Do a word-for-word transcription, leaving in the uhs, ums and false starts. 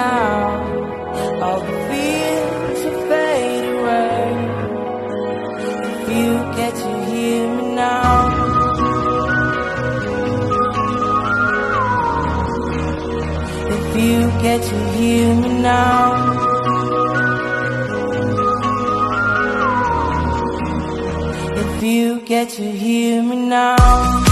now. All the fears will fade away if you get to hear me now. If you get to hear me now. If you get to hear me now.